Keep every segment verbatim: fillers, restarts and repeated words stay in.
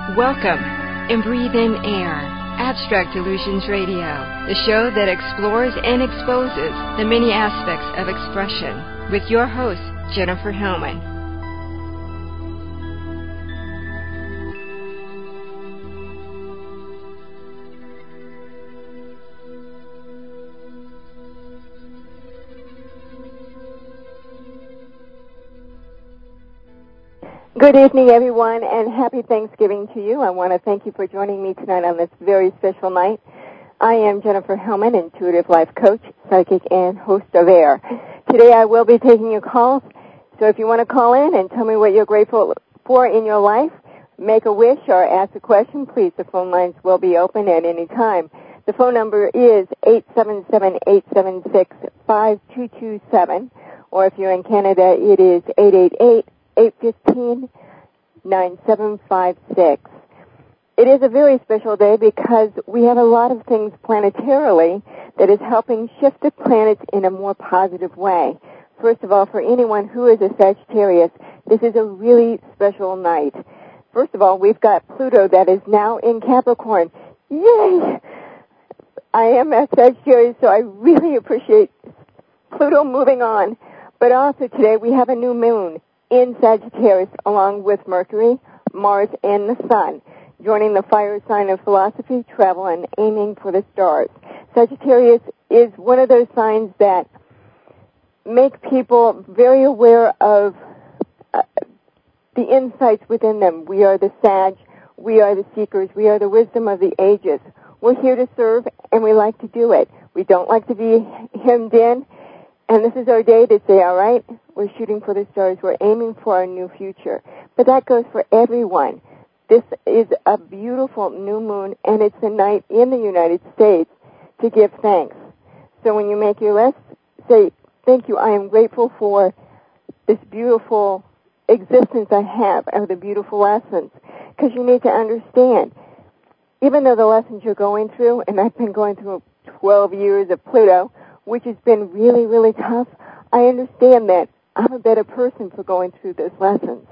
Welcome and breathe in air. Abstract Illusions Radio, the show that explores and exposes the many aspects of expression, with your host, Jennifer Hellman. Good evening, everyone, and happy Thanksgiving to you. I want to thank you for joining me tonight on this very special night. I am Jennifer Hellman, intuitive life coach, psychic, and host of AIR. Today I will be taking your calls, so if you want to call in and tell me what you're grateful for in your life, make a wish or ask a question, please, the phone lines will be open at any time. The phone number is eight seven seven, eight seven six, five two two seven, or if you're in Canada, it is eight eight eight, eight one five, nine seven five six. It is a very special day because we have a lot of things planetarily that is helping shift the planets in a more positive way. First of all, for anyone who is a Sagittarius, this is a really special night. First of all, we've got Pluto that is now in Capricorn. Yay! I am a Sagittarius, so I really appreciate Pluto moving on. But also today we have a new moon in Sagittarius, along with Mercury, Mars, and the Sun, joining the fire sign of philosophy, travel, and aiming for the stars. Sagittarius is one of those signs that make people very aware of uh, the insights within them. We are the Sag, we are the seekers, we are the wisdom of the ages. We're here to serve, and we like to do it. We don't like to be hemmed in, and this is our day to say, all right, we're shooting for the stars. We're aiming for our new future. But that goes for everyone. This is a beautiful new moon, and it's a night in the United States to give thanks. So when you make your list, say, thank you, I am grateful for this beautiful existence I have, of the beautiful lessons. Because you need to understand, even though the lessons you're going through, and I've been going through twelve years of Pluto, which has been really, really tough, I understand that I'm a better person for going through those lessons.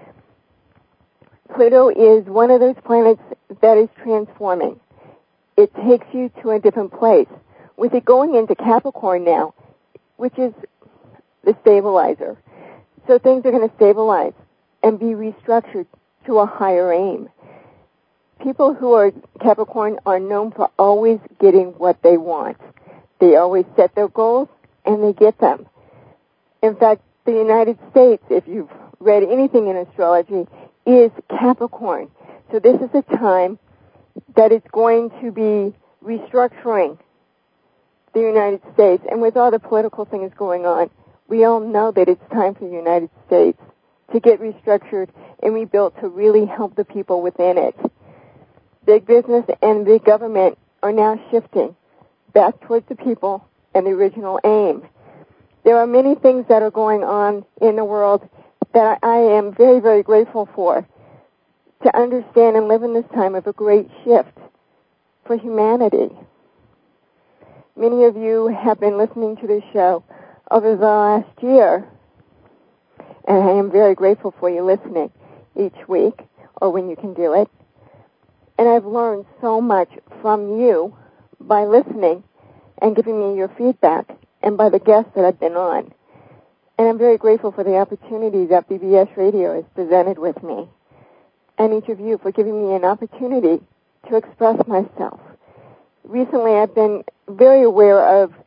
Pluto is one of those planets that is transforming. It takes you to a different place. With it going into Capricorn now, which is the stabilizer. So things are going to stabilize and be restructured to a higher aim. People who are Capricorn are known for always getting what they want. They always set their goals, and they get them. In fact, the United States, if you've read anything in astrology, is Capricorn. So this is a time that it's going to be restructuring the United States. And with all the political things going on, we all know that it's time for the United States to get restructured and rebuilt to really help the people within it. Big business and big government are now shifting back towards the people and the original aim. There are many things that are going on in the world that I am very, very grateful for, to understand and live in this time of a great shift for humanity. Many of you have been listening to this show over the last year, and I am very grateful for you listening each week, or when you can do it. And I've learned so much from you by listening and giving me your feedback, and by the guests that I've been on. And I'm very grateful for the opportunity that B B S Radio has presented with me, and each of you for giving me an opportunity to express myself. Recently, I've been very aware of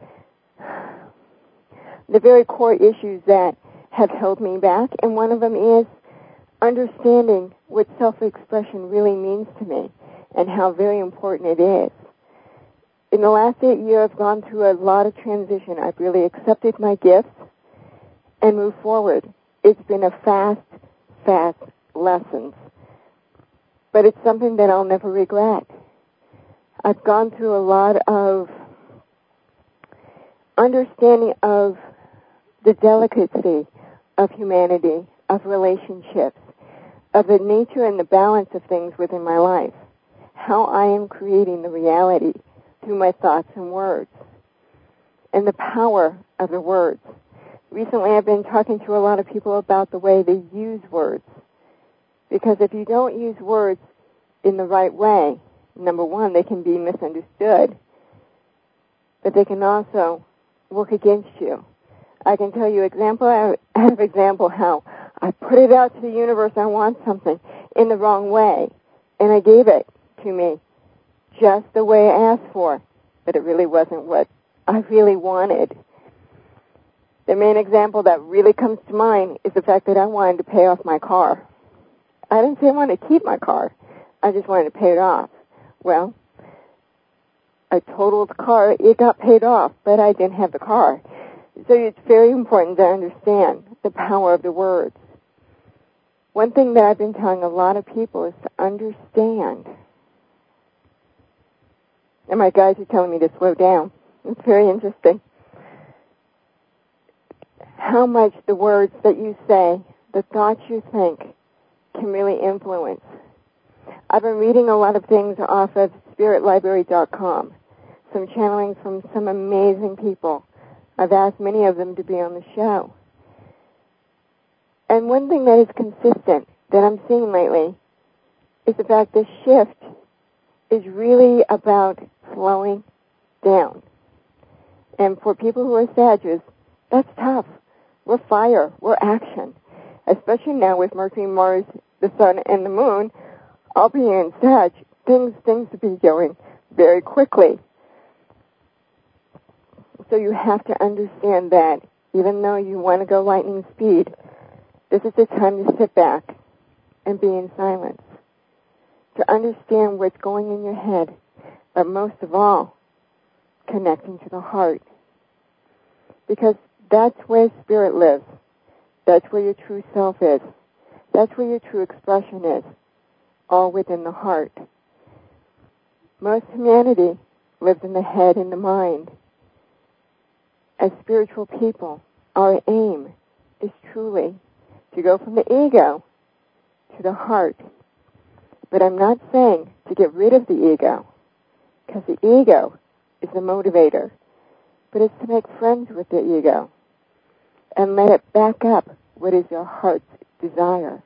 the very core issues that have held me back, and one of them is understanding what self-expression really means to me and how very important it is. In the last eight years, I've gone through a lot of transition. I've really accepted my gifts and moved forward. It's been a fast, fast lesson. But it's something that I'll never regret. I've gone through a lot of understanding of the delicacy of humanity, of relationships, of the nature and the balance of things within my life, how I am creating the reality through my thoughts and words, and the power of the words. Recently I've been talking to a lot of people about the way they use words, because if you don't use words, in the right way, number one, they can be misunderstood, but they can also work against you. I can tell you example out of example how I put it out to the universe, I want something, in the wrong way, and I gave it to me just the way I asked for, but it really wasn't what I really wanted. The main example that really comes to mind is the fact that I wanted to pay off my car. I didn't say I wanted to keep my car. I just wanted to pay it off. Well, I totaled the car. It got paid off, but I didn't have the car. So it's very important to understand the power of the words. One thing that I've been telling a lot of people is to understand. And my guides are telling me to slow down. It's very interesting. How much the words that you say, the thoughts you think, can really influence. I've been reading a lot of things off of spirit library dot com, some channelings from some amazing people. I've asked many of them to be on the show. And one thing that is consistent that I'm seeing lately is the fact this shift is really about slowing down. And for people who are Sagittarius, that's tough. We're fire. We're action. Especially now with Mercury, Mars, the Sun, and the Moon all being in Sag, things things to be going very quickly. So you have to understand that even though you want to go lightning speed, this is the time to sit back and be in silence, to understand what's going in your head, but most of all, connecting to the heart. Because that's where spirit lives. That's where your true self is. That's where your true expression is, all within the heart. Most humanity lives in the head and the mind. As spiritual people, our aim is truly to go from the ego to the heart. But I'm not saying to get rid of the ego, because the ego is the motivator, but it's to make friends with the ego and let it back up what is your heart's desire.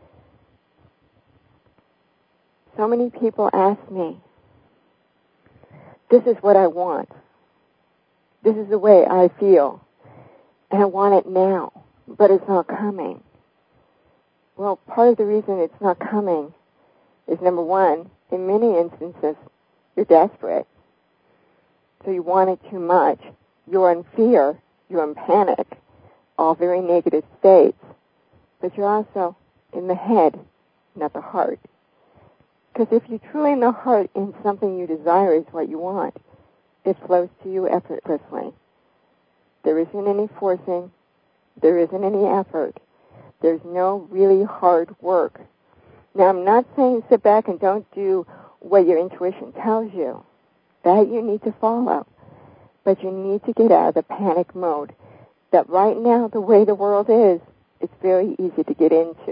So many people ask me, this is what I want. This is the way I feel. And I want it now, but it's not coming. Well, part of the reason it's not coming is, number one, in many instances, you're desperate. So you want it too much. You're in fear. You're in panic. All very negative states. But you're also in the head, not the heart. Because if you're truly in the heart and something you desire is what you want, it flows to you effortlessly. There isn't any forcing. There isn't any effort. There's no really hard work. Now, I'm not saying sit back and don't do what your intuition tells you. That you need to follow. But you need to get out of the panic mode that right now, the way the world is, it's very easy to get into.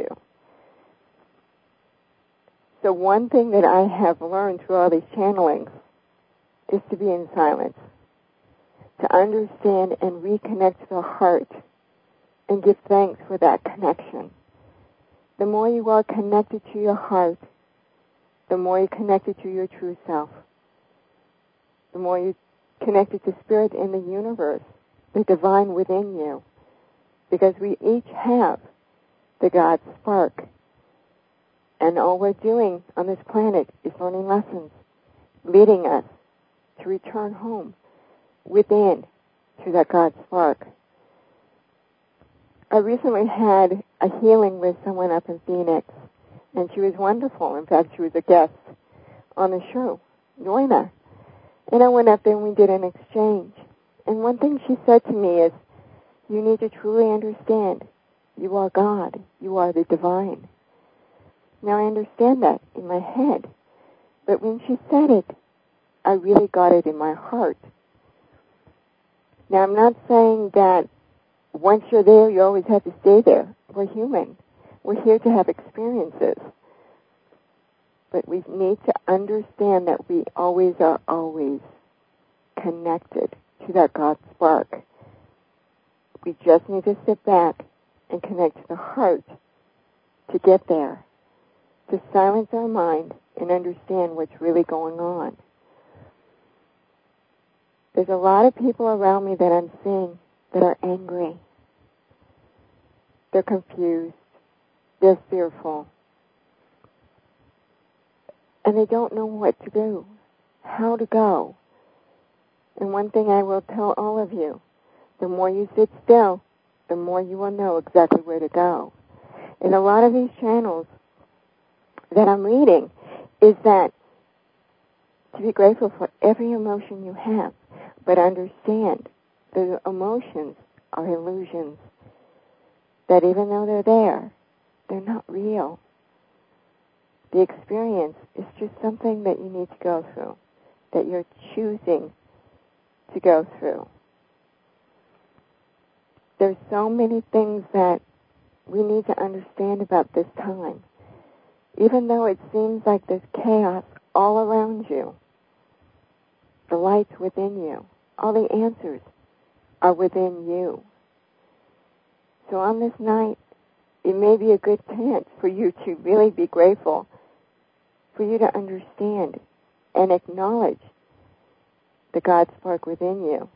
So one thing that I have learned through all these channelings is to be in silence, to understand and reconnect to the heart and give thanks for that connection. The more you are connected to your heart, the more you're connected to your true self, the more you're connected to spirit in the universe, the divine within you, because we each have the God spark. And all we're doing on this planet is learning lessons, leading us to return home within to that God spark. I recently had a healing with someone up in Phoenix, and she was wonderful. In fact, she was a guest on the show, Noina. And I went up there and we did an exchange. And one thing she said to me is, you need to truly understand, you are God. You are the divine. Now, I understand that in my head. But when she said it, I really got it in my heart. Now, I'm not saying that once you're there, you always have to stay there. We're human. We're here to have experiences. But we need to understand that we always are always connected to that God spark. We just need to sit back and connect to the heart to get there, to silence our mind and understand what's really going on. There's a lot of people around me that I'm seeing that are angry. They're confused. They're fearful. And they don't know what to do, how to go. And one thing I will tell all of you, the more you sit still, the more you will know exactly where to go. And a lot of these channels that I'm reading is that to be grateful for every emotion you have, but understand the emotions are illusions, that even though they're there, they're not real. The experience is just something that you need to go through, that you're choosing to go through. There's so many things that we need to understand about this time. Even though it seems like there's chaos all around you, the light's within you. All the answers are within you. So on this night, it may be a good chance for you to really be grateful, for you to understand and acknowledge the God spark within you.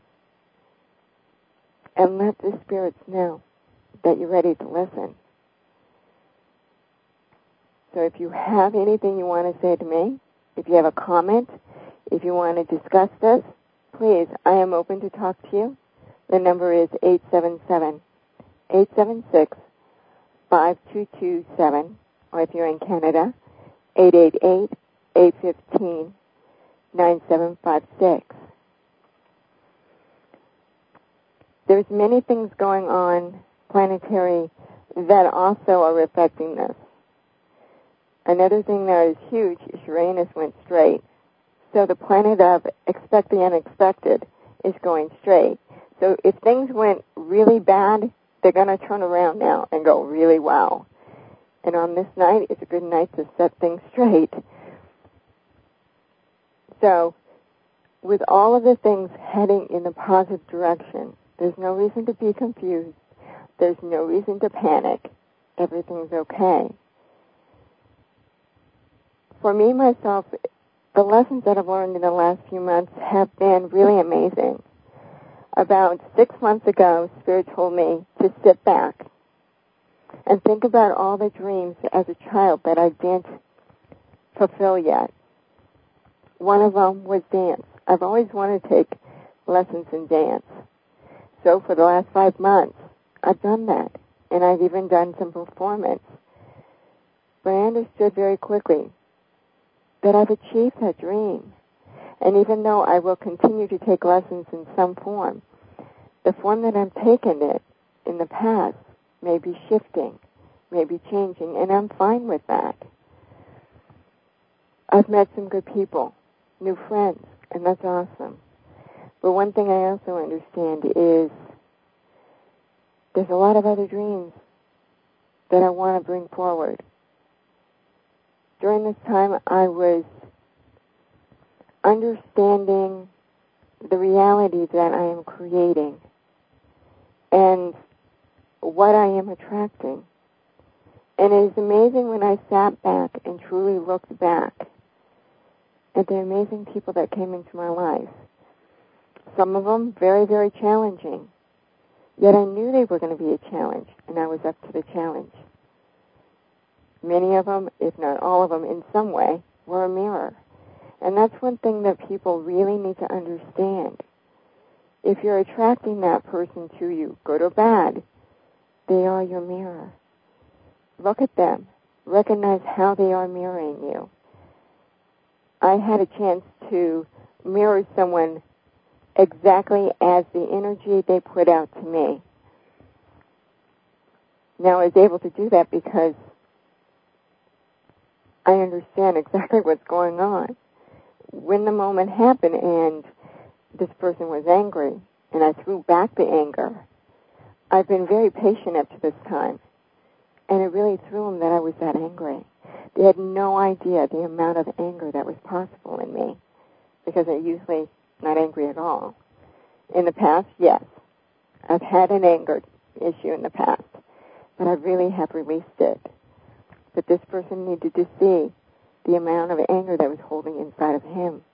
And let the spirits know that you're ready to listen. So if you have anything you want to say to me, if you have a comment, if you want to discuss this, please, I am open to talk to you. The number is eight seven seven, eight seven six, five two two seven, or if you're in Canada, eight eight eight, eight one five, nine seven five six. There's many things going on, planetary, that also are affecting this. Another thing that is huge is Uranus went straight. So the planet of expect the unexpected is going straight. So if things went really bad, they're going to turn around now and go really well. And on this night, it's a good night to set things straight. So with all of the things heading in the positive direction, there's no reason to be confused. There's no reason to panic. Everything's okay. For me, myself, the lessons that I've learned in the last few months have been really amazing. About six months ago, Spirit told me to sit back and think about all the dreams as a child that I didn't fulfill yet. One of them was dance. I've always wanted to take lessons in dance. So for the last five months, I've done that, and I've even done some performance. But I understood very quickly that I've achieved that dream. And even though I will continue to take lessons in some form, the form that I've taken it in the past may be shifting, may be changing, and I'm fine with that. I've met some good people, new friends, and that's awesome. But one thing I also understand is there's a lot of other dreams that I want to bring forward. During this time, I was understanding the reality that I am creating and what I am attracting. And it is amazing when I sat back and truly looked back at the amazing people that came into my life. Some of them very, very challenging. Yet I knew they were going to be a challenge, and I was up to the challenge. Many of them, if not all of them, in some way, were a mirror. And that's one thing that people really need to understand. If you're attracting that person to you, good or bad, they are your mirror. Look at them. Recognize how they are mirroring you. I had a chance to mirror someone exactly as the energy they put out to me. Now, I was able to do that because I understand exactly what's going on. When the moment happened and this person was angry, and I threw back the anger, I've been very patient up to this time, and it really threw them that I was that angry. They had no idea the amount of anger that was possible in me, because I'm usually not angry at all. In the past, yes, I've had an anger issue in the past, but I really have released it. But this person needed to see the amount of anger that was holding inside of him.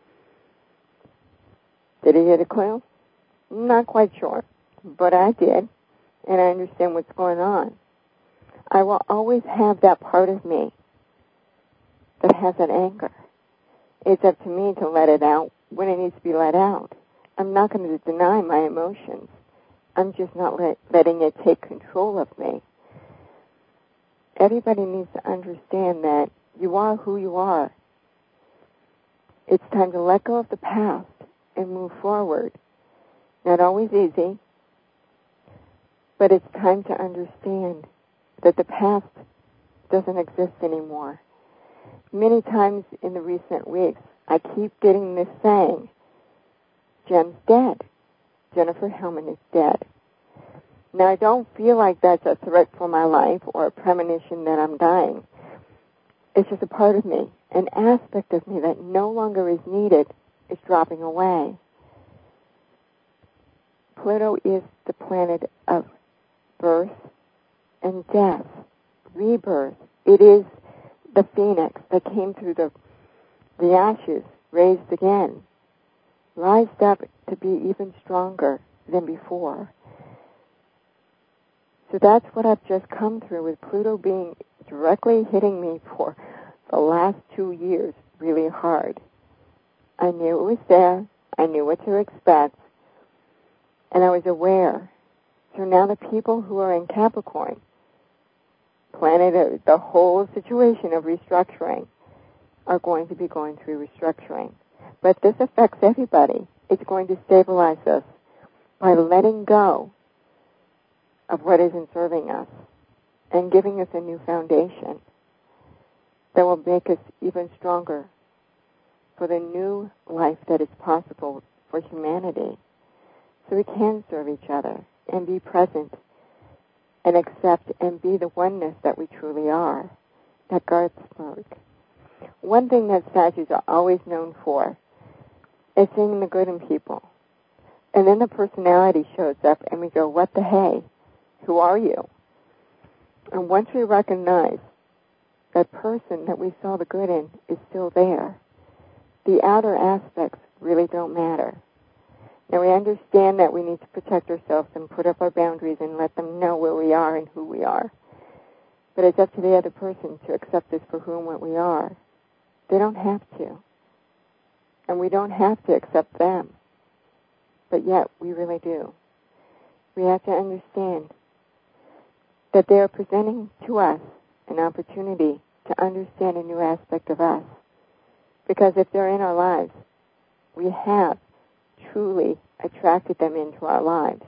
Did he get a clue? Not quite sure, but I did, and I understand what's going on. I will always have that part of me that has that anger. It's up to me to let it out when it needs to be let out. I'm not going to deny my emotions. I'm just not let, letting it take control of me. Everybody needs to understand that you are who you are. It's time to let go of the past and move forward. Not always easy, but it's time to understand that the past doesn't exist anymore. Many times in the recent weeks, I keep getting this saying, Jen's dead. Jennifer Hillman is dead. Now, I don't feel like that's a threat for my life or a premonition that I'm dying. It's just a part of me, an aspect of me that no longer is needed is dropping away. Pluto is the planet of birth and death, rebirth. It is the phoenix that came through the, the ashes, raised again, rised up to be even stronger than before. So that's what I've just come through with Pluto being directly hitting me for the last two years really hard. I knew it was there. I knew what to expect. And I was aware. So now the people who are in Capricorn, planet, the whole situation of restructuring, are going to be going through restructuring. But this affects everybody. It's going to stabilize us by letting go of what isn't serving us and giving us a new foundation that will make us even stronger for the new life that is possible for humanity, so we can serve each other and be present and accept and be the oneness that we truly are, that Garth spoke. One thing that Saggies are always known for is seeing the good in people. And then the personality shows up and we go, what the hey? Who are you? And once we recognize that person that we saw the good in is still there, the outer aspects really don't matter. Now, we understand that we need to protect ourselves and put up our boundaries and let them know where we are and who we are. But it's up to the other person to accept us for who and what we are. They don't have to. And we don't have to accept them. But yet, we really do. We have to understand that they are presenting to us an opportunity to understand a new aspect of us. Because if they're in our lives, we have truly attracted them into our lives.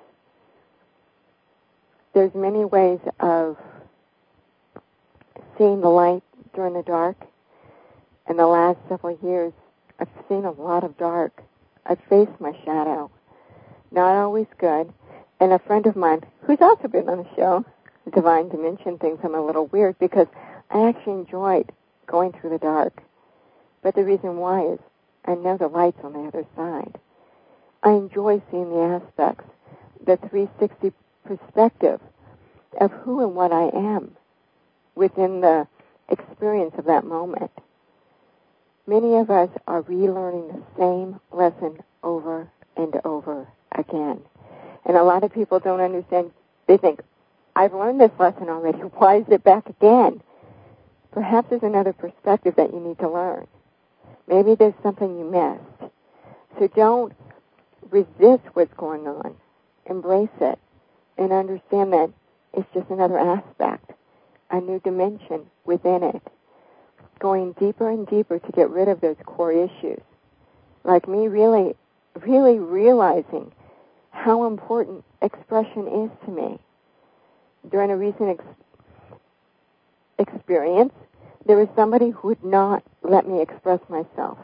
There's many ways of seeing the light during the dark. In the last several years, I've seen a lot of dark. I've faced my shadow. Not always good. And a friend of mine, who's also been on the show, Divine Dimension, thinks I'm a little weird because I actually enjoyed going through the dark. But the reason why is I know the light's on the other side. I enjoy seeing the aspects, the three sixty perspective of who and what I am within the experience of that moment. Many of us are relearning the same lesson over and over again. And a lot of people don't understand. They think, I've learned this lesson already. Why is it back again? Perhaps there's another perspective that you need to learn. Maybe there's something you missed. So don't resist what's going on. Embrace it and understand that it's just another aspect, a new dimension within it. Going deeper and deeper to get rid of those core issues. Like me really, really realizing how important expression is to me. During a recent ex- experience, there was somebody who would not let me express myself.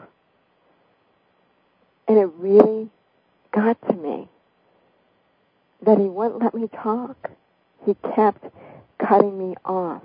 And it really got to me that he wouldn't let me talk. He kept cutting me off.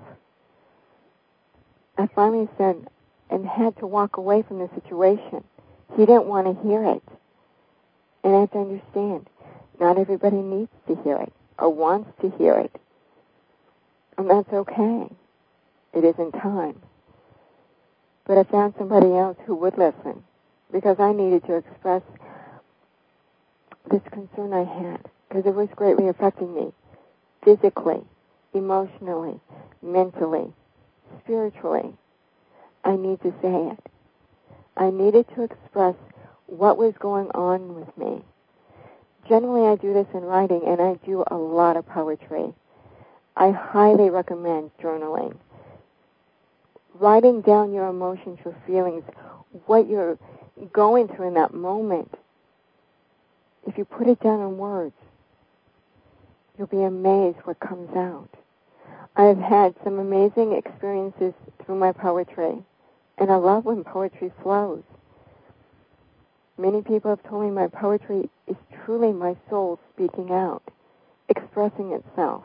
I finally said, and had to walk away from the situation. He didn't want to hear it. And I have to understand, not everybody needs to hear it or wants to hear it. And that's okay. It isn't time. But I found somebody else who would listen, because I needed to express this concern I had, because it was greatly affecting me physically, emotionally, mentally, spiritually. I need to say it. I needed to express what was going on with me. Generally, I do this in writing, and I do a lot of poetry. I highly recommend journaling. Writing down your emotions, your feelings, what you're going through in that moment. If you put it down in words, you'll be amazed what comes out. I've had some amazing experiences through my poetry, and I love when poetry flows. Many people have told me my poetry is truly my soul speaking out, expressing itself.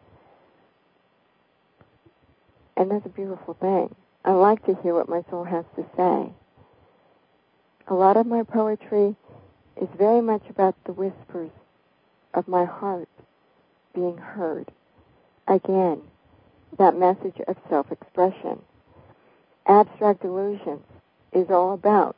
And that's a beautiful thing. I like to hear what my soul has to say. A lot of my poetry is very much about the whispers of my heart being heard. Again, that message of self-expression. Abstract Illusions is all about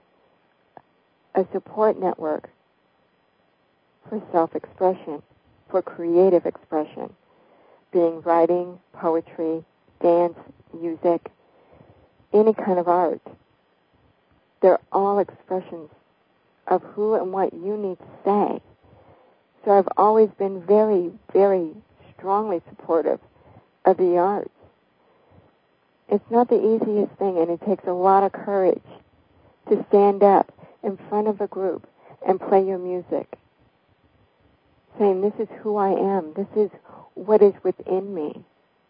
a support network for self-expression, for creative expression, being writing, poetry, dance, music, any kind of art. They're all expressions of who and what you need to say. So I've always been very, very strongly supportive of the arts. It's not the easiest thing, and it takes a lot of courage to stand up in front of a group and play your music, saying, this is who I am, this is what is within me.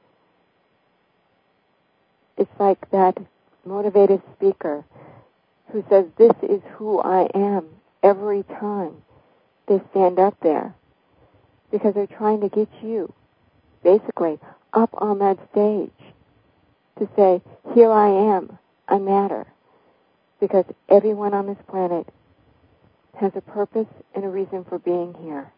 It's like that motivated speaker who says, this is who I am, every time they stand up there, because they're trying to get you, basically, up on that stage to say, here I am, I matter. Because everyone on this planet has a purpose and a reason for being here.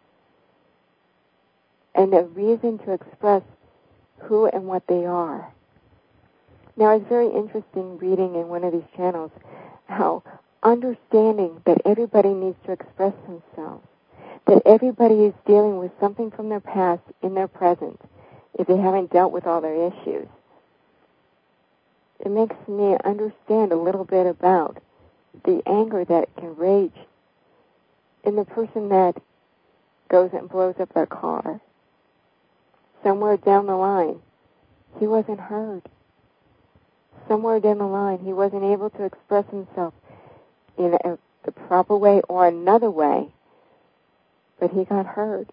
And a reason to express who and what they are. Now, it's very interesting reading in one of these channels how understanding that everybody needs to express themselves, that everybody is dealing with something from their past in their present, if they haven't dealt with all their issues. It makes me understand a little bit about the anger that can rage in the person that goes and blows up their car. Somewhere down the line, he wasn't heard. Somewhere down the line, he wasn't able to express himself in a, the proper way or another way, but he got heard.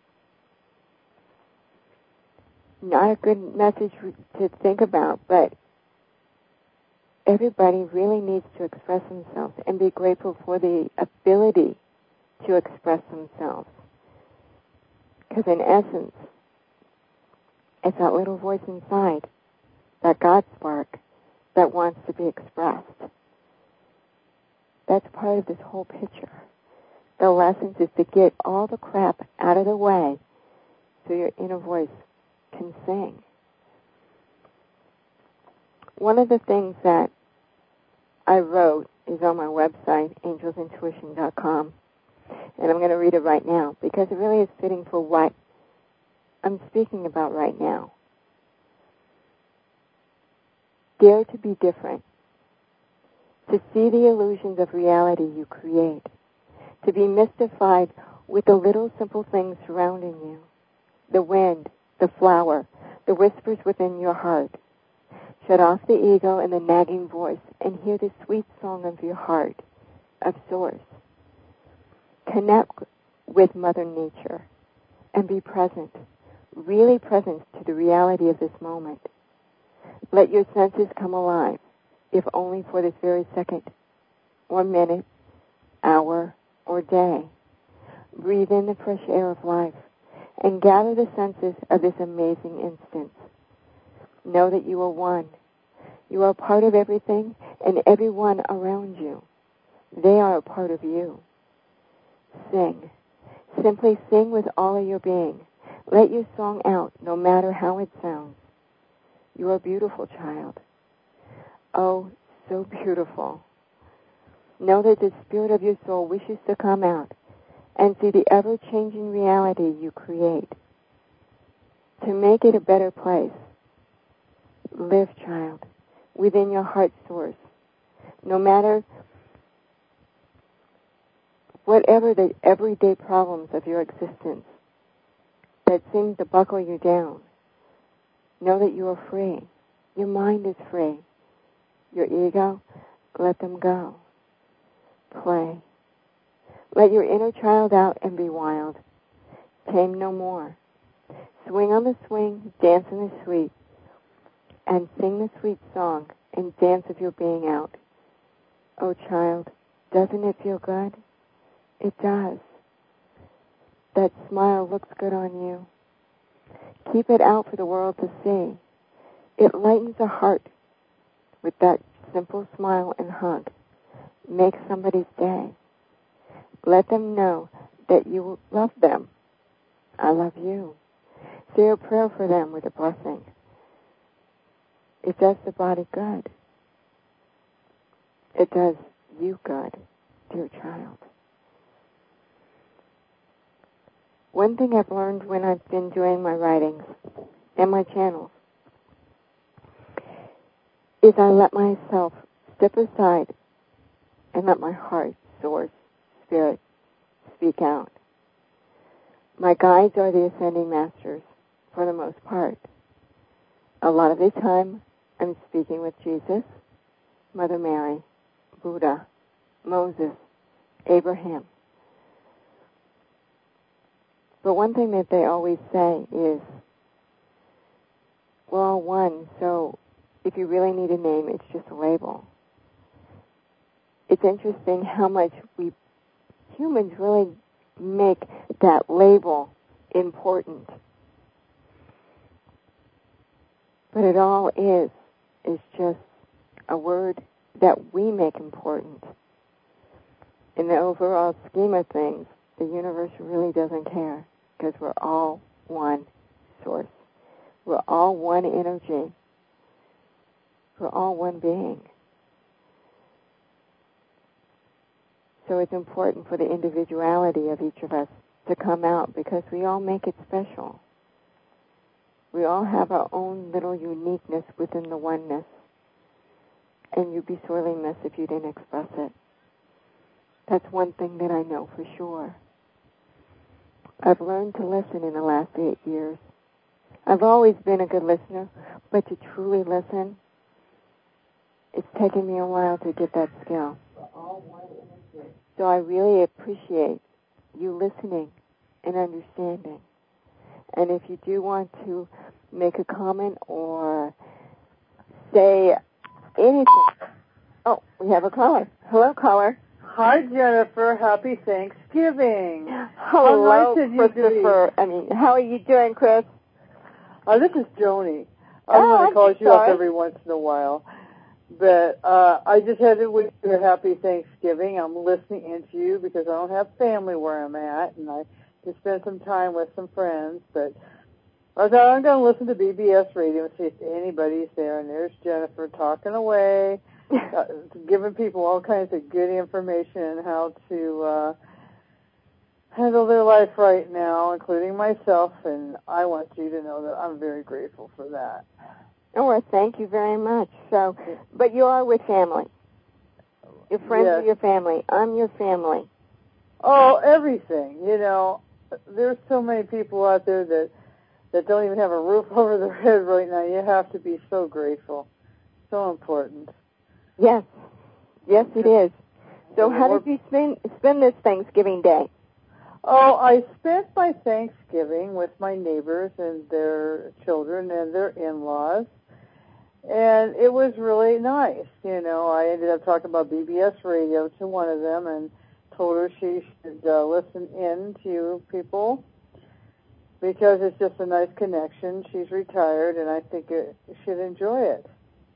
Not a good message to think about, but everybody really needs to express themselves and be grateful for the ability to express themselves. Because in essence, it's that little voice inside, that God spark, that wants to be expressed. That's part of this whole picture. The lesson is to get all the crap out of the way so your inner voice can sing. One of the things that I wrote is on my website, angels intuition dot com, and I'm going to read it right now because it really is fitting for what I'm speaking about right now. Dare to be different, to see the illusions of reality you create, to be mystified with the little simple things surrounding you, the wind, the flower, the whispers within your heart. Shut off the ego and the nagging voice and hear the sweet song of your heart, of Source. Connect with Mother Nature and be present, really present to the reality of this moment. Let your senses come alive, if only for this very second, or minute, hour, or day. Breathe in the fresh air of life and gather the senses of this amazing instant. Know that you are one. You are part of everything and everyone around you. They are a part of you. Sing. Simply sing with all of your being. Let your song out, no matter how it sounds. You are beautiful, child. oh so beautiful. Know that the spirit of your soul wishes to come out and see the ever-changing reality you create. To make it a better place, live, child, within your heart source. No matter whatever the everyday problems of your existence that seem to buckle you down, know that you are free. Your mind is free. Your ego, let them go. Play. Let your inner child out and be wild. Tame no more. Swing on the swing, dance in the sweet, and sing the sweet song and dance of your being out. Oh, child, doesn't it feel good? It does. That smile looks good on you. Keep it out for the world to see. It lightens the heart with that simple smile and hug. Make somebody's day. Let them know that you love them. I love you. Say a prayer for them with a blessing. It does the body good. It does you good, dear child. One thing I've learned when I've been doing my writings and my channels is I let myself step aside and let my heart, source, spirit speak out. My guides are the ascending masters for the most part. A lot of the time I'm speaking with Jesus, Mother Mary, Buddha, Moses, Abraham. But one thing that they always say is, we're all one, so if you really need a name, it's just a label. It's interesting how much we humans really make that label important. But it all is, is just a word that we make important. In the overall scheme of things, the universe really doesn't care, because we're all one source. We're all one energy. We're all one being. So it's important for the individuality of each of us to come out, because we all make it special. We all have our own little uniqueness within the oneness. And you'd be sorely missed if you didn't express it. That's one thing that I know for sure. I've learned to listen in the last eight years. I've always been a good listener, but to truly listen, it's taken me a while to get that skill. So I really appreciate you listening and understanding. And if you do want to make a comment or say anything. Oh, we have a caller. Hello, caller. Hi, Jennifer. Happy Thanksgiving. Hello, nice Christopher. I mean, how are you doing, Chris? Uh, this is Joni. I'm oh, going to call you sorry. up every once in a while. But uh, I just had to wish you a happy Thanksgiving. I'm listening into you because I don't have family where I'm at, and I just spent some time with some friends. But I thought I'm going to listen to B B S Radio and see if anybody's there. And there's Jennifer talking away, uh, giving people all kinds of good information on how to uh, handle their life right now, including myself. And I want you to know that I'm very grateful for that. Oh, well, thank you very much. So, but you are with family. Your friends yes. are your family. I'm your family. Oh, everything. You know, there's so many people out there that that don't even have a roof over their head right now. You have to be so grateful. So important. Yes. Yes, it is. So how did you spend, spend this Thanksgiving Day? Oh, I spent my Thanksgiving with my neighbors and their children and their in-laws. And it was really nice. You know, I ended up talking about B B S Radio to one of them and told her she should uh, listen in to people because it's just a nice connection. She's retired, and I think it, you should enjoy it.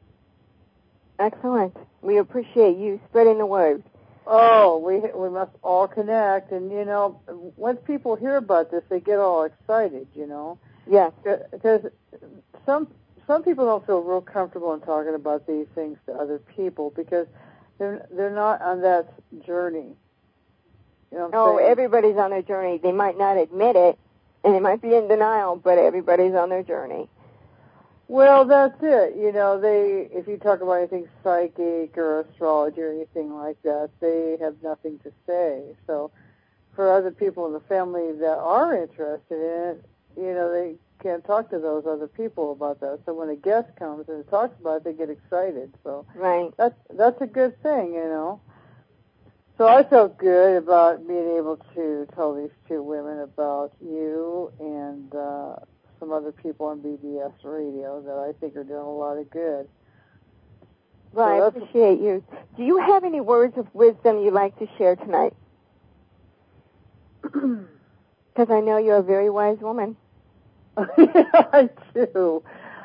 Excellent. We appreciate you spreading the word. Oh, we we must all connect. And, you know, once people hear about this, they get all excited, you know. Yes. Because some... some people don't feel real comfortable in talking about these things to other people because they're they're not on that journey. You know what I'm oh, saying? everybody's on their journey. They might not admit it, and they might be in denial, but everybody's on their journey. Well, that's it. You know, they if you talk about anything psychic or astrology or anything like that, they have nothing to say. So for other people in the family that are interested in it, you know, they can't talk to those other people about that. So when a guest comes and talks about it, they get excited. So right. that's that's a good thing, you know. So I felt good about being able to tell these two women about you and uh, some other people on B B S Radio that I think are doing a lot of good. Well, so I appreciate you. Do you have any words of wisdom you'd like to share tonight? Because I know you're a very wise woman. I do.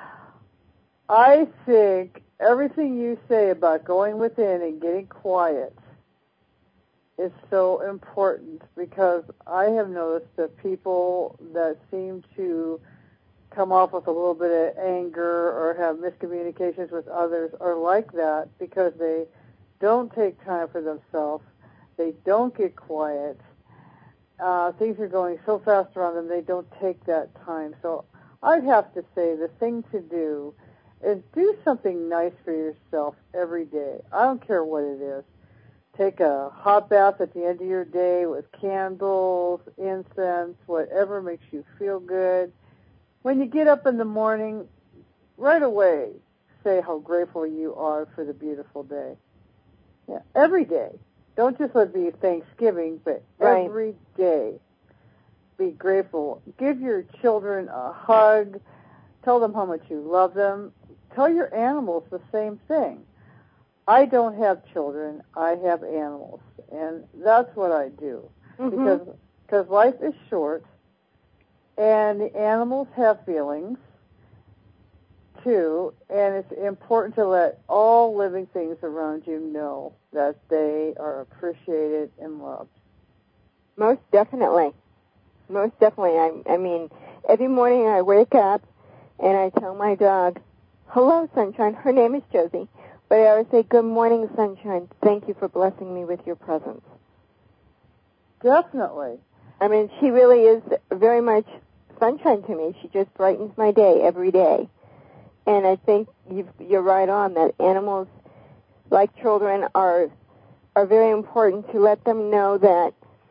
I think everything you say about going within and getting quiet is so important because I have noticed that people that seem to come off with a little bit of anger or have miscommunications with others are like that because they don't take time for themselves. They don't get quiet. Uh, things are going so fast around them, they don't take that time. So I'd have to say the thing to do is do something nice for yourself every day. I don't care what it is. Take a hot bath at the end of your day with candles, incense, whatever makes you feel good. When you get up in the morning, right away say how grateful you are for the beautiful day. Yeah, every day. Don't just let it be Thanksgiving, but right. every day. Be grateful. Give your children a hug. Tell them how much you love them. Tell your animals the same thing. I don't have children. I have animals. And that's what I do. Mm-hmm. Because because life is short, and the animals have feelings, too, and it's important to let all living things around you know that they are appreciated and loved. Most definitely. Most definitely. I, I mean, every morning I wake up and I tell my dog, hello, Sunshine. Her name is Josie. But I always say, good morning, Sunshine. Thank you for blessing me with your presence. Definitely. I mean, she really is very much sunshine to me. She just brightens my day every day. And I think you've, you're right on that animals, like children, are are very important to let them know that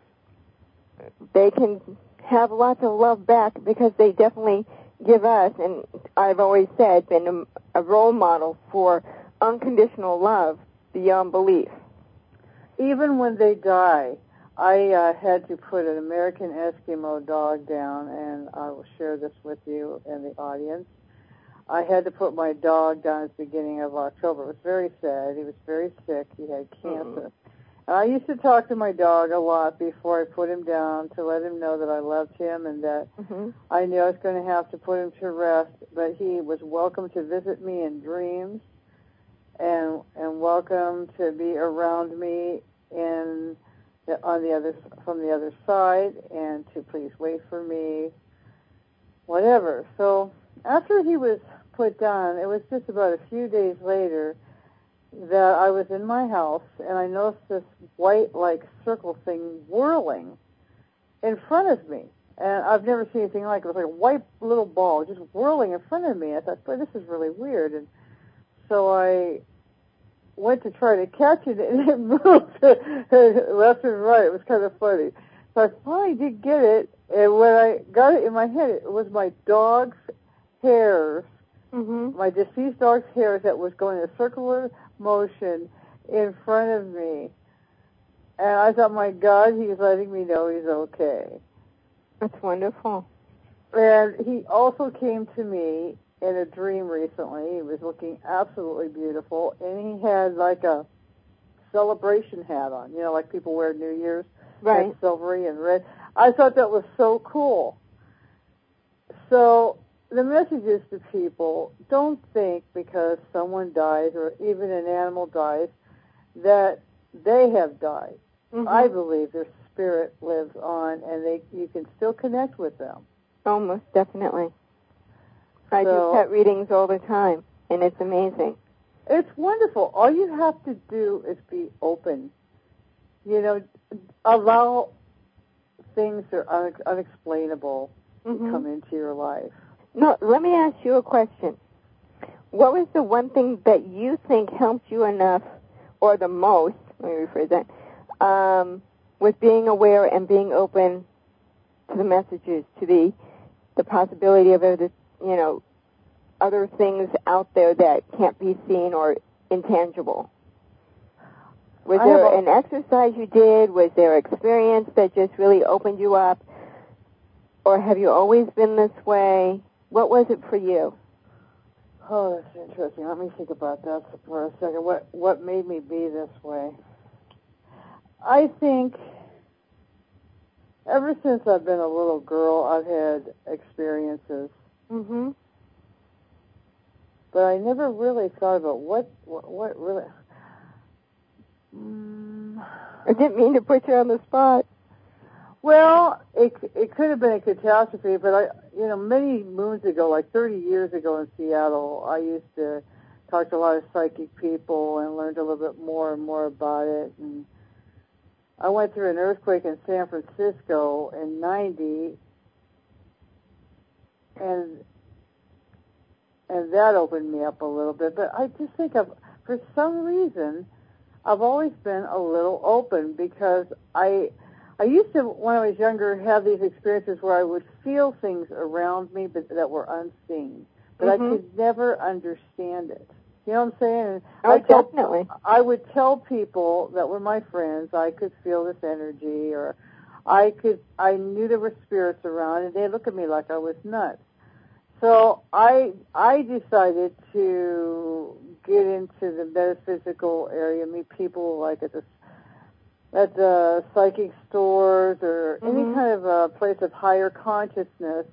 they can have lots of love back because they definitely give us, and I've always said, been a, a role model for unconditional love beyond belief. Even when they die, I uh, had to put an American Eskimo dog down, and I will share this with you and the audience. I had to put my dog down at the beginning of October. It was very sad. He was very sick. He had cancer. Mm-hmm. And I used to talk to my dog a lot before I put him down to let him know that I loved him and that mm-hmm. I knew I was going to have to put him to rest, but he was welcome to visit me in dreams and and welcome to be around me in the, on the other from the other side and to please wait for me, whatever. So after he was put down, it was just about a few days later that I was in my house, and I noticed this white-like circle thing whirling in front of me. And I've never seen anything like it. It was like a white little ball just whirling in front of me. I thought, boy, this is really weird. And so I went to try to catch it, and it moved left and right. It was kind of funny. So I finally did get it, and when I got it in my head, it was my dog's hairs, mm-hmm. my deceased dog's hairs that was going in a circular motion in front of me. And I thought, my God, he's letting me know he's okay. That's wonderful. And he also came to me in a dream recently. He was looking absolutely beautiful, and he had like a celebration hat on, you know, like people wear New Year's, right? Like silvery and red. I thought that was so cool. So the message is to people, don't think because someone dies or even an animal dies that they have died. Mm-hmm. I believe their spirit lives on, and they you can still connect with them. Oh, most definitely. I so, do pet readings all the time, and it's amazing. It's wonderful. All you have to do is be open. You know, allow things that are un- unexplainable mm-hmm. to come into your life. No, let me ask you a question. What was the one thing that you think helped you enough, or the most, let me rephrase that, um, with being aware and being open to the messages, to the the possibility of other, you know, other things out there that can't be seen or intangible? Was I there a, an exercise you did? Was there experience that just really opened you up? Or have you always been this way? What was it for you? Oh, that's interesting. Let me think about that for a second. What what made me be this way? I think ever since I've been a little girl, I've had experiences. Mm-hmm. But I never really thought about what what, what really... Mm. I didn't mean to put you on the spot. Well, it it could have been a catastrophe, but I, you know, many moons ago, like thirty years ago in Seattle, I used to talk to a lot of psychic people and learned a little bit more and more about it. And I went through an earthquake in San Francisco in ninety, and and that opened me up a little bit. But I just think of, for some reason, I've always been a little open because I. I used to, when I was younger, have these experiences where I would feel things around me but that were unseen. But mm-hmm. I could never understand it. You know what I'm saying? Oh, I told, definitely. I would tell people that were my friends I could feel this energy, or I could, I knew there were spirits around, and they'd look at me like I was nuts. So I, I decided to get into the metaphysical area, meet people like at the at the psychic stores or mm-hmm. any kind of a place of higher consciousness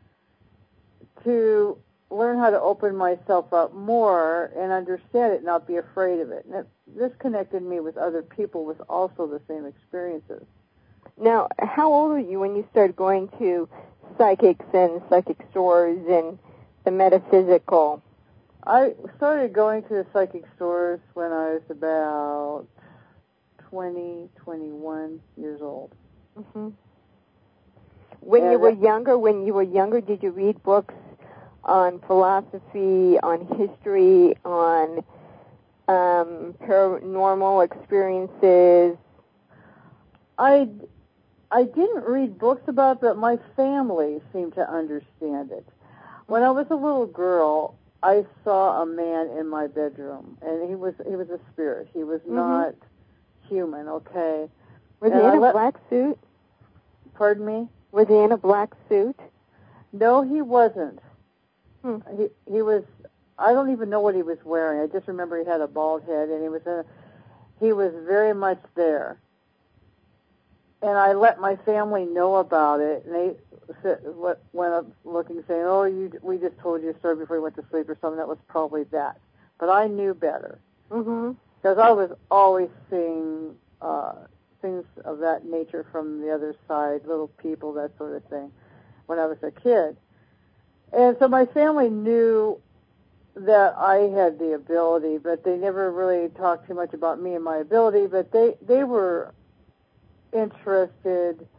to learn how to open myself up more and understand it, not be afraid of it. And it, this connected me with other people with also the same experiences. Now, how old were you when you started going to psychics and psychic stores and the metaphysical? I started going to the psychic stores when I was about twenty, twenty-one years old. Mm-hmm. When and you were younger, when you were younger, did you read books on philosophy, on history, on um, paranormal experiences? I, I didn't read books about it, but my family seemed to understand it. When I was a little girl, I saw a man in my bedroom, and he was he was a spirit. He was mm-hmm. not human, okay. Was and he in I a let, black suit? Pardon me? Was he in a black suit? No, he wasn't. Hmm. He he was. I don't even know what he was wearing. I just remember he had a bald head, and he was a. He was very much there. And I let my family know about it, and they said, went up looking, saying, "Oh, you, we just told you a story before you went to sleep, or something." That was probably that. But I knew better. Mm-hmm. Because I was always seeing uh, things of that nature from the other side, little people, that sort of thing, when I was a kid. And so my family knew that I had the ability, but they never really talked too much about me and my ability, but they, they were interested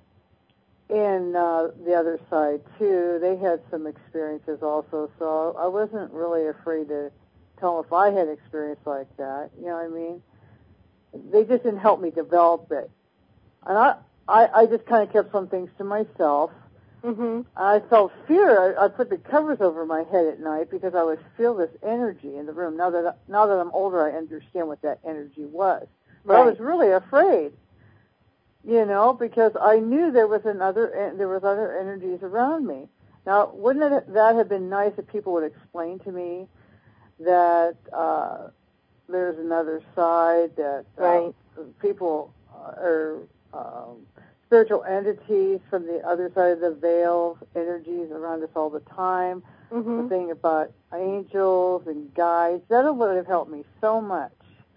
in uh, the other side, too. They had some experiences also, so I wasn't really afraid to tell them if I had experience like that, you know what I mean? They just didn't help me develop it. And I I, I just kind of kept some things to myself. Mm-hmm. I felt fear. I, I put the covers over my head at night because I would feel this energy in the room. Now that, now that I'm older, I understand what that energy was. But right. I was really afraid, you know, because I knew there was another, there was other energies around me. Now, wouldn't it, that have been nice if people would explain to me that uh, there's another side, that uh, right. people are um, spiritual entities from the other side of the veil, energies around us all the time. Mm-hmm. The thing about angels and guides, that would have helped me so much.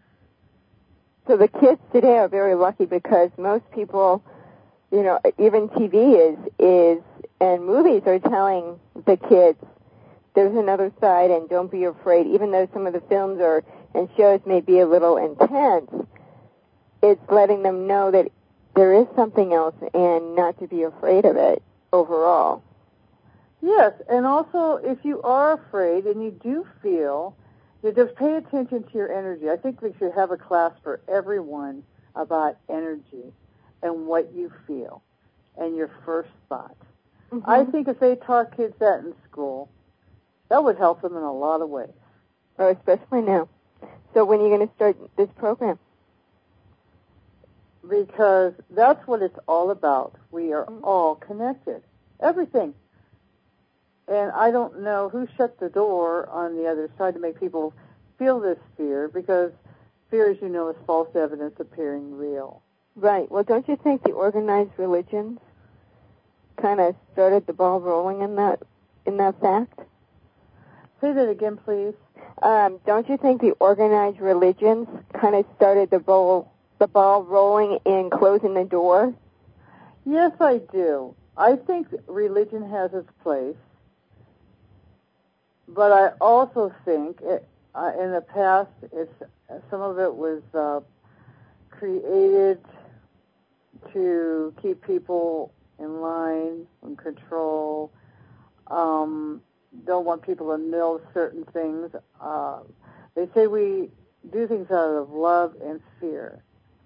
So the kids today are very lucky because most people, you know, even T V is, is and movies are telling the kids there's another side, and don't be afraid. Even though some of the films are and shows may be a little intense, it's letting them know that there is something else and not to be afraid of it overall. Yes, and also if you are afraid and you do feel, you just pay attention to your energy. I think we should have a class for everyone about energy and what you feel and your first thought. Mm-hmm. I think if they taught kids that in school, that would help them in a lot of ways. Oh, especially now. So when are you going to start this program? Because that's what it's all about. We are mm-hmm. all connected. Everything. And I don't know who shut the door on the other side to make people feel this fear, because fear, as you know, is false evidence appearing real. Right. Well, don't you think the organized religions kind of started the ball rolling in that in that fact? Say that again, please. Um, don't you think the organized religions kind of started the ball the ball rolling in closing the door? Yes, I do. I think religion has its place, but I also think it, uh, in the past, it's some of it was uh, created to keep people in line, in control. Um, don't want people to know certain things. Uh, they say we do things out of love and fear.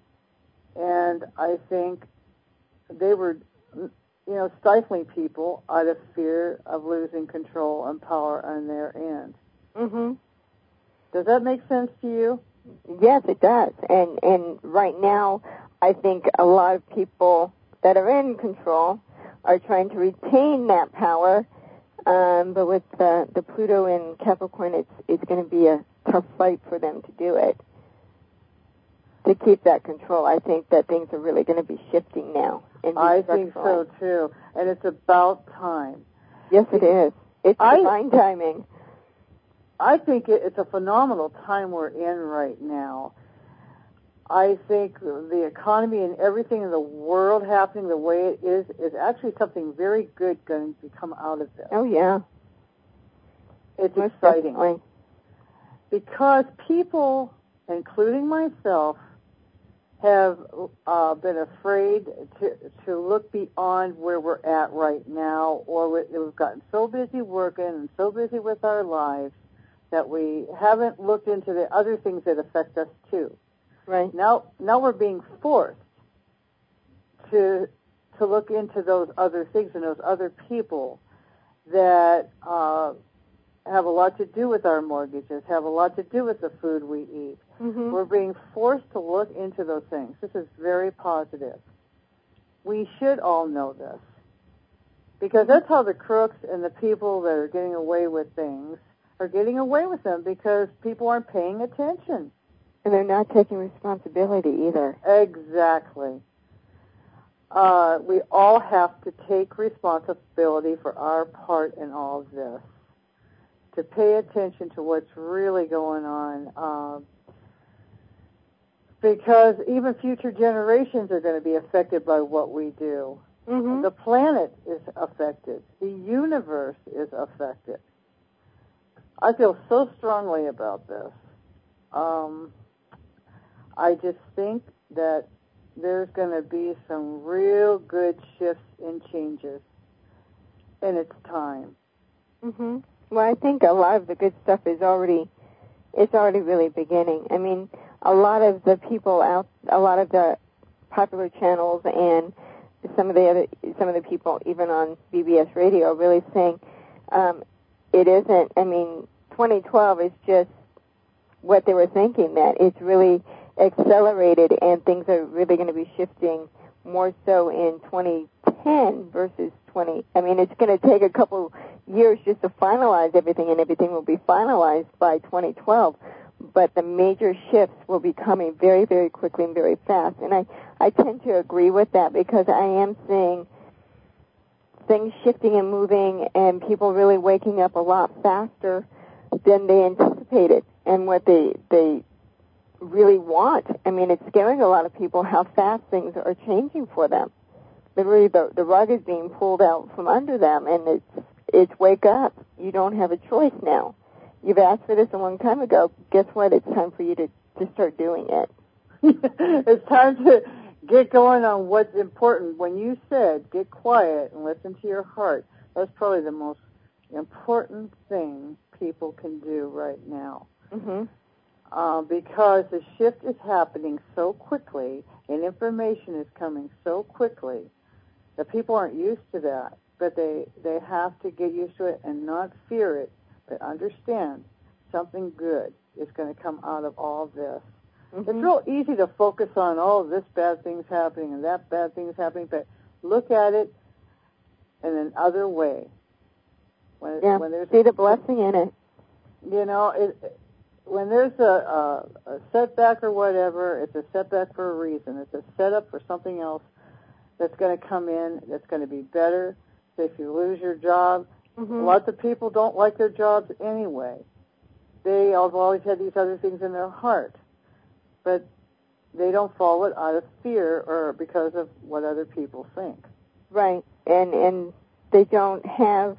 And I think they were, you know, stifling people out of fear of losing control and power on their end. Mm-hmm. Does that make sense to you? Yes, it does. And and right now, I think a lot of people that are in control are trying to retain that power. Um, but with the, the Pluto in Capricorn, it's it's going to be a tough fight for them to do it, to keep that control. I think that things are really going to be shifting now. I think so, too. And it's about time. Yes, it is. It's I, divine timing. I think it's a phenomenal time we're in right now. I think the economy and everything in the world happening the way it is is actually something very good going to come out of this. Oh, yeah. It's Most exciting. Definitely. Because people, including myself, have uh, been afraid to to look beyond where we're at right now, or we've gotten so busy working and so busy with our lives that we haven't looked into the other things that affect us too. Right. Now, now we're being forced to to look into those other things and those other people that uh, have a lot to do with our mortgages, have a lot to do with the food we eat. Mm-hmm. We're being forced to look into those things. This is very positive. We should all know this, because that's how the crooks and the people that are getting away with things are getting away with them, because people aren't paying attention. And they're not taking responsibility either. Exactly. Uh, we all have to take responsibility for our part in all of this, to pay attention to what's really going on, uh, because even future generations are going to be affected by what we do. Mm-hmm. The planet is affected. The universe is affected. I feel so strongly about this. Um, I just think that there's going to be some real good shifts and changes, and it's time. Mm-hmm. Well, I think a lot of the good stuff is already, it's already really beginning. I mean, a lot of the people out, a lot of the popular channels and some of the other, some of the people even on B B S radio are really saying um, it isn't, I mean, twenty twelve is just what they were thinking, that it's really accelerated and things are really going to be shifting more so in twenty ten versus twenty. I mean, it's going to take a couple years just to finalize everything, and everything will be finalized by twenty twelve. But the major shifts will be coming very, very quickly and very fast. And I, I tend to agree with that, because I am seeing things shifting and moving and people really waking up a lot faster than they anticipated and what they they really want. I mean, it's scaring a lot of people how fast things are changing for them. Literally, the, the rug is being pulled out from under them, and it's it's wake up. you don't have a choice now. You've asked for this a long time ago. Guess what? It's time for you to, to start doing it. It's time to get going on what's important. When you said get quiet and listen to your heart, that's probably the most important thing people can do right now. Mm-hmm. Uh, because the shift is happening so quickly and information is coming so quickly that people aren't used to that. But they, they have to get used to it and not fear it, but understand something good is going to come out of all this. Mm-hmm. It's real easy to focus on, oh, this bad thing's happening and that bad thing's happening, but look at it in another way. When, yeah, when there's, see the blessing in it. You know, it, when there's a, a, a setback or whatever, it's a setback for a reason. It's a setup for something else that's going to come in that's going to be better. So if you lose your job, mm-hmm. lots of people don't like their jobs anyway. They have always had these other things in their heart. But they don't follow it out of fear or because of what other people think. Right. And and they don't have,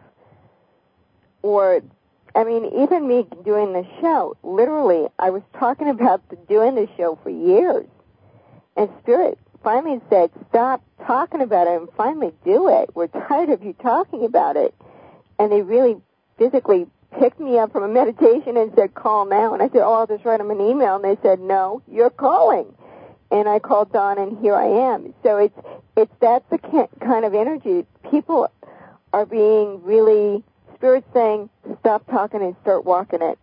or, I mean, even me doing the show, literally, I was talking about the, doing the show for years. And Spirit finally said, stop talking about it and finally do it. We're tired of you talking about it. And they really physically picked me up from a meditation and said, call now. And I said, oh, I'll just write them an email. And they said, no, you're calling. And I called Dawn, and here I am. So it's, it's that's the kind of energy. People are being really, Spirit's saying, stop talking and start walking it.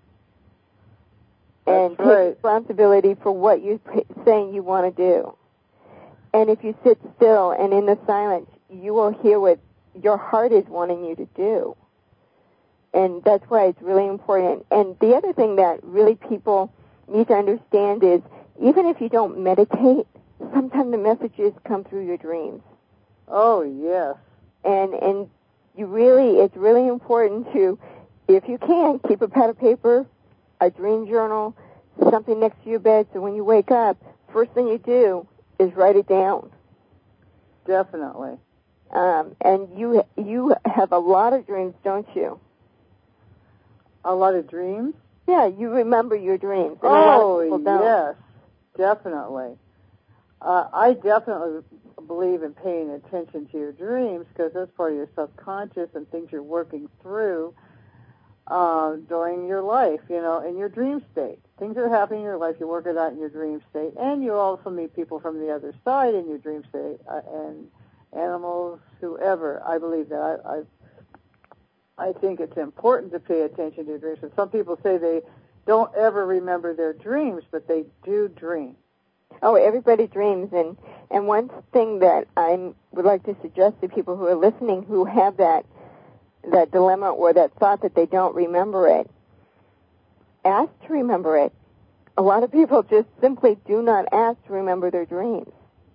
And that's right. Take responsibility for what you're saying you want to do. And if you sit still and in the silence, you will hear what your heart is wanting you to do. And that's why it's really important. And the other thing that really people need to understand is, even if you don't meditate, sometimes the messages come through your dreams. Oh, yes. And and you really, it's really important to, if you can, keep a pad of paper, a dream journal, something next to your bed, so when you wake up, first thing you do is write it down. Definitely. Um, and you you have a lot of dreams, don't you? A lot of dreams? Yeah, you remember your dreams. And oh, a lot of people don't. Yes, definitely. Uh, I definitely believe in paying attention to your dreams because that's part of your subconscious and things you're working through uh, during your life, you know, in your dream state. Things that are happening in your life, you work it out in your dream state. And you also meet people from the other side in your dream state, uh, and animals, whoever. I believe that. I, I've I think it's important to pay attention to your dreams. And some people say they don't ever remember their dreams, but they do dream. Oh, everybody dreams. And, and one thing that I would like to suggest to people who are listening who have that that dilemma or that thought that they don't remember it, ask to remember it. A lot of people just simply do not ask to remember their dreams.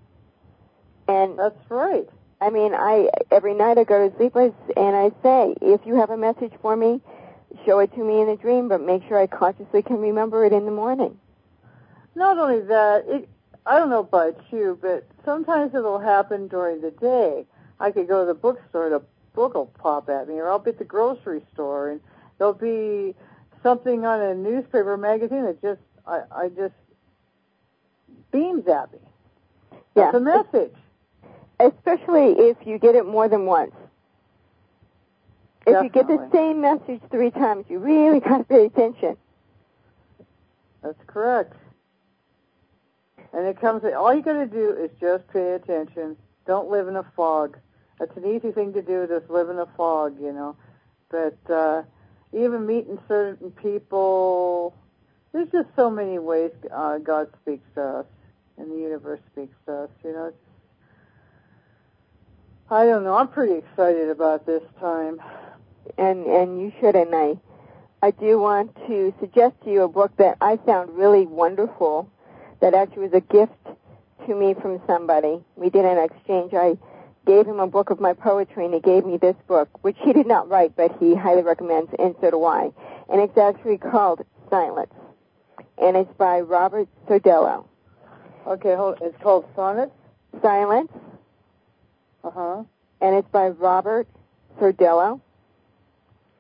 And that's right. I mean, I every night I go to sleep and I say, if you have a message for me, show it to me in a dream, but make sure I consciously can remember it in the morning. Not only that, it, I don't know about you, but sometimes it'll happen during the day. I could go to the bookstore, the book will pop at me, or I'll be at the grocery store, and there'll be something on a newspaper or magazine that just, I, I just beams at me. That's yeah. a message. Especially if you get it more than once. If Definitely. you get the same message three times, you really got to pay attention. That's correct. And it comes, all you got to do is just pay attention. Don't live in a fog. That's an easy thing to do, just live in a fog, you know. But uh, even meeting certain people, there's just so many ways uh, God speaks to us and the universe speaks to us, you know. It's, I don't know. I'm pretty excited about this time. And and you should, and I, I do want to suggest to you a book that I found really wonderful that actually was a gift to me from somebody. We did an exchange. I gave him a book of my poetry, and he gave me this book, which he did not write, but he highly recommends, and so do I. And it's actually called Silence, and it's by Robert Sordello. Okay, hold, it's called Sonnets? Silence. Uh-huh. And it's by Robert Sordello.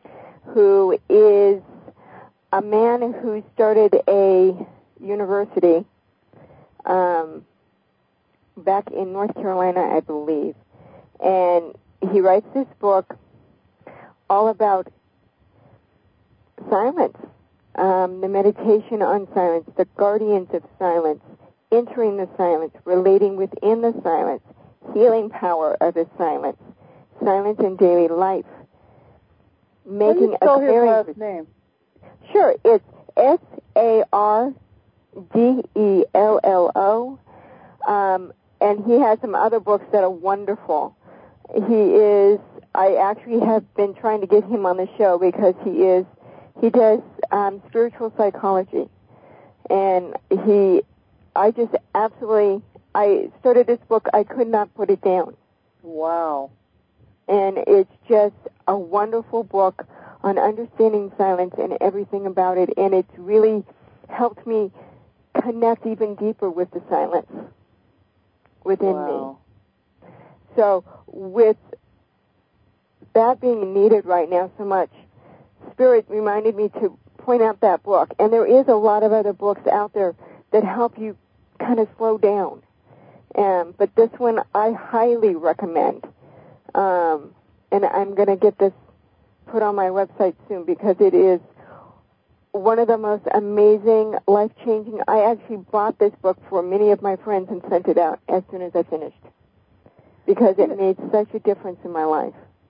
who is a man who started a university um, back in North Carolina, I believe. And he writes this book all about silence, um, the meditation on silence, the guardians of silence, entering the silence, relating within the silence, healing power of the silence, silence in daily life, making How do you spell a clearing. his last name? Sure, it's S A R D E L L O, um, and he has some other books that are wonderful. He is, I actually have been trying to get him on the show because he is, he does um, spiritual psychology, and he, I just absolutely, I started this book, I could not put it down. Wow. And it's just a wonderful book on understanding silence and everything about it, and it's really helped me connect even deeper with the silence within wow. me. So with that being needed right now so much, Spirit reminded me to point out that book, and there is a lot of other books out there that help you kind of slow down, um, but this one I highly recommend, um, and I'm going to get this put on my website soon because it is one of the most amazing, life-changing. I actually bought this book for many of my friends and sent it out as soon as I finished because it made such a difference in my life.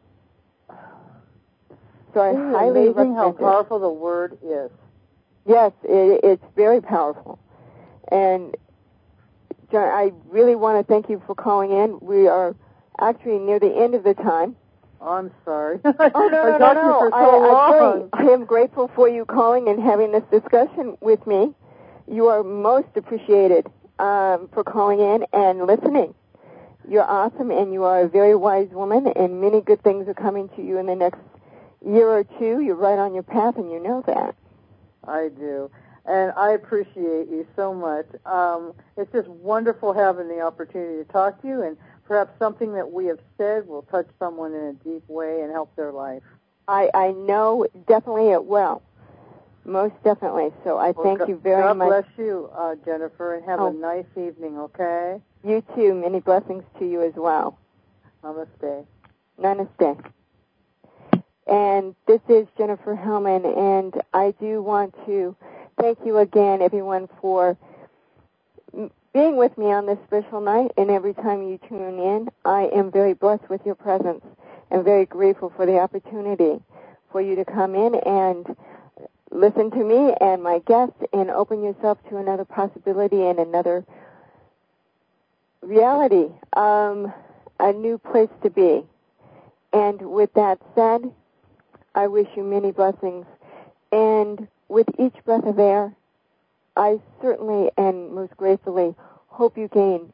So I Isn't it highly amazing recommend how it. powerful the word is? Yes, it, it's very powerful. And John, I really want to thank you for calling in. We are actually near the end of the time. I'm sorry. Oh, no, no, I no, talked to no. you for so I, I, long. really, I am grateful for you calling and having this discussion with me. You are most appreciated um, for calling in and listening. You're awesome, and you are a very wise woman, and many good things are coming to you in the next year or two. You're right on your path, and you know that. I do. And I appreciate you so much. Um, it's just wonderful having the opportunity to talk to you, and perhaps something that we have said will touch someone in a deep way and help their life. I, I know definitely it will. Most definitely. So I Well, thank God, you very God much. God bless you, uh, Jennifer, and have oh. a nice evening, okay? You too. Many blessings to you as well. Namaste. Namaste. And this is Jennifer Hellman, and I do want to thank you again, everyone, for being with me on this special night, and every time you tune in, I am very blessed with your presence and very grateful for the opportunity for you to come in and listen to me and my guests and open yourself to another possibility and another reality, um, a new place to be. And with that said, I wish you many blessings. And with each breath of air, I certainly and most gratefully hope you gain